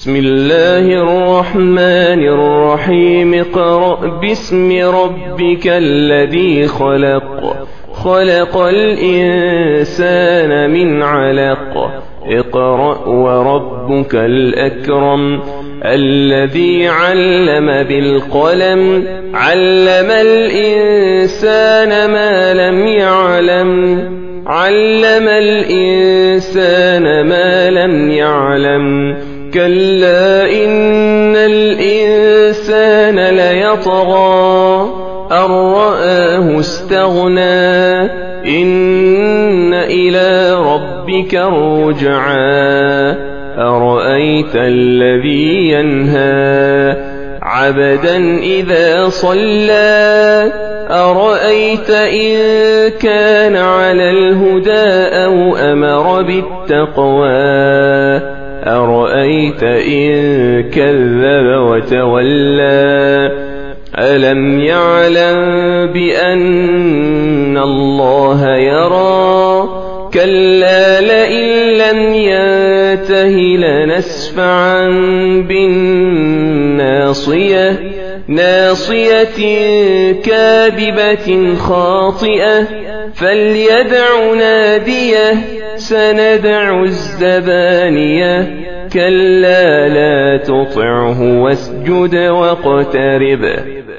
بسم الله الرحمن الرحيم اقرأ باسم ربك الذي خلق الإنسان من علق اقرأ وربك الأكرم الذي علم بالقلم علم الإنسان ما لم يعلم كلا إن الإنسان ليطغى أن رآه استغنى إن إلى ربك الرجعى أرأيت الذي ينهى عبدا إذا صلى أرأيت إن كان على الهدى أو أمر بالتقوى أرأيت إن كذب وتولى ألم يعلم بأن الله يرى كلا لئن لم ينته لنسفعا بالناصية كاذبة خاطئة فليدع ناديه سندع الزبانية كلا لا تطعه واسجد واقترب